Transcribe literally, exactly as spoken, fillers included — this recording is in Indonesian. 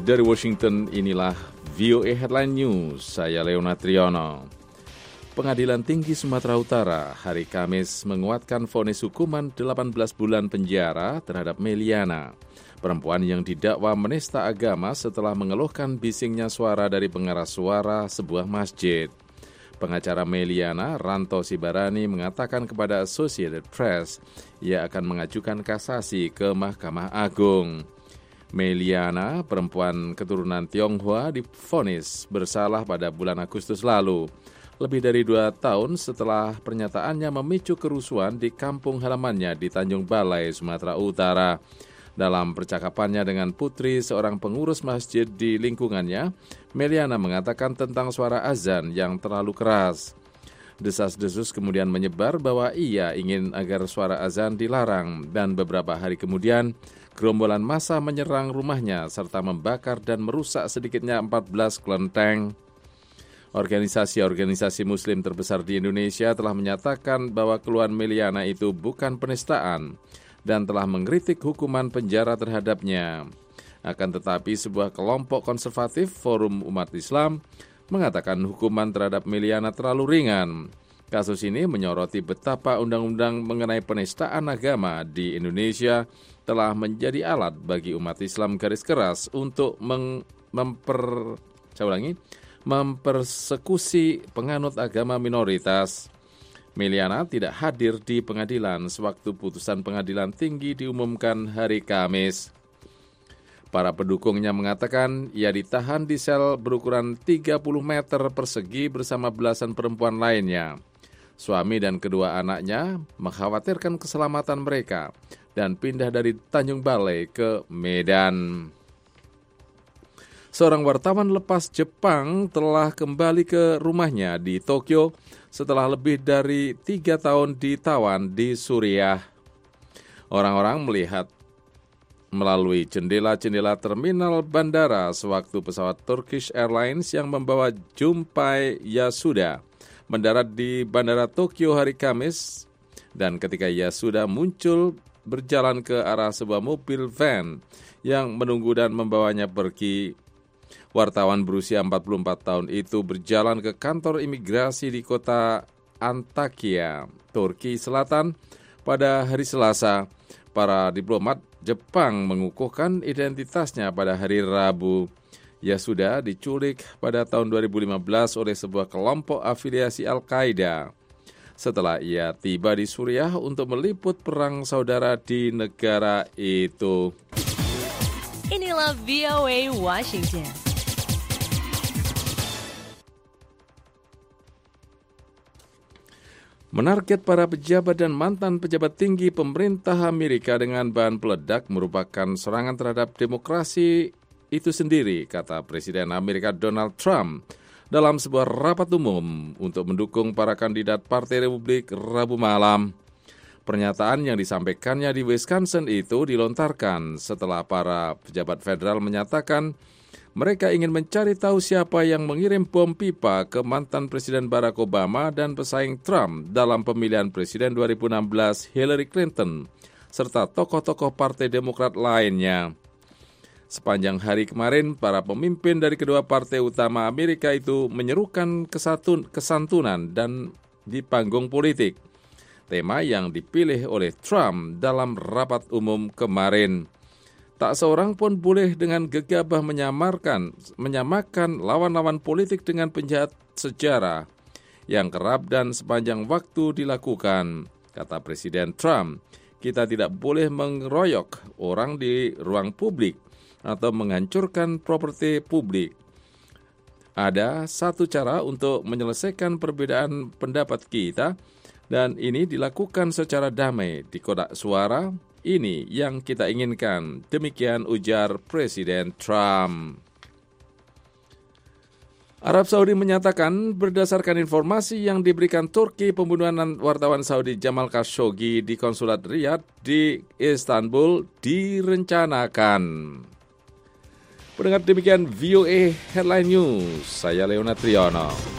Dari Washington, inilah V O A Headline News. Saya Leonard Triono. Pengadilan Tinggi Sumatera Utara hari Kamis menguatkan vonis hukuman delapan belas bulan penjara terhadap Meliana, perempuan yang didakwa menista agama setelah mengeluhkan bisingnya suara dari pengeras suara sebuah masjid. Pengacara Meliana, Ranto Sibarani, mengatakan kepada Associated Press ia akan mengajukan kasasi ke Mahkamah Agung. Meliana, perempuan keturunan Tionghoa, divonis bersalah pada bulan Agustus lalu, lebih dari dua tahun setelah pernyataannya memicu kerusuhan di kampung halamannya di Tanjung Balai, Sumatera Utara. Dalam percakapannya dengan putri seorang pengurus masjid di lingkungannya, Meliana mengatakan tentang suara azan yang terlalu keras. Desas-desus kemudian menyebar bahwa ia ingin agar suara azan dilarang, dan beberapa hari kemudian gerombolan massa menyerang rumahnya serta membakar dan merusak sedikitnya empat belas kelenteng. Organisasi-organisasi Muslim terbesar di Indonesia telah menyatakan bahwa keluhan Meliana itu bukan penistaan dan telah mengkritik hukuman penjara terhadapnya. Akan tetapi sebuah kelompok konservatif, Forum Umat Islam, mengatakan hukuman terhadap Meliana terlalu ringan. Kasus ini menyoroti betapa undang-undang mengenai penistaan agama di Indonesia telah menjadi alat bagi umat Islam garis keras untuk meng, memper, saya ulangi, mempersekusi penganut agama minoritas. Meliana tidak hadir di pengadilan sewaktu putusan pengadilan tinggi diumumkan hari Kamis. Para pendukungnya mengatakan ia ditahan di sel berukuran tiga puluh meter persegi bersama belasan perempuan lainnya. Suami dan kedua anaknya mengkhawatirkan keselamatan mereka dan pindah dari Tanjung Balai ke Medan. Seorang wartawan lepas Jepang telah kembali ke rumahnya di Tokyo setelah lebih dari tiga tahun ditawan di Suriah. Orang-orang melihat melalui jendela-jendela terminal bandara sewaktu pesawat Turkish Airlines yang membawa Junpei Yasuda mendarat di Bandara Tokyo hari Kamis, dan ketika Yasuda muncul berjalan ke arah sebuah mobil van yang menunggu dan membawanya pergi. Wartawan berusia empat puluh empat tahun itu berjalan ke kantor imigrasi di kota Antakya, Turki Selatan pada hari Selasa. Para diplomat Jepang mengukuhkan identitasnya pada hari Rabu. Yasuda diculik pada tahun dua ribu lima belas oleh sebuah kelompok afiliasi Al-Qaeda setelah ia tiba di Suriah untuk meliput perang saudara di negara itu. Inilah V O A Washington. Menarget para pejabat dan mantan pejabat tinggi pemerintah Amerika dengan bahan peledak merupakan serangan terhadap demokrasi itu sendiri, kata Presiden Amerika Donald Trump dalam sebuah rapat umum untuk mendukung para kandidat Partai Republik Rabu malam. Pernyataan yang disampaikannya di Wisconsin itu dilontarkan setelah para pejabat federal menyatakan mereka ingin mencari tahu siapa yang mengirim bom pipa ke mantan Presiden Barack Obama dan pesaing Trump dalam pemilihan Presiden dua ribu enam belas Hillary Clinton, serta tokoh-tokoh Partai Demokrat lainnya. Sepanjang hari kemarin, para pemimpin dari kedua partai utama Amerika itu menyerukan kesatun, kesantunan dan di panggung politik, tema yang dipilih oleh Trump dalam rapat umum kemarin. Tak seorang pun boleh dengan gegabah menyamarkan, menyamakan lawan-lawan politik dengan penjahat sejarah yang kerap dan sepanjang waktu dilakukan, kata Presiden Trump. Kita tidak boleh mengeroyok orang di ruang publik atau menghancurkan properti publik. Ada satu cara untuk menyelesaikan perbedaan pendapat kita, dan ini dilakukan secara damai di kotak suara. Ini yang kita inginkan. Demikian ujar Presiden Trump. Arab Saudi menyatakan berdasarkan informasi yang diberikan Turki, pembunuhan wartawan Saudi Jamal Khashoggi di konsulat Riyadh di Istanbul direncanakan. Pendengar, demikian V O A Headline News. Saya Leonard Triono.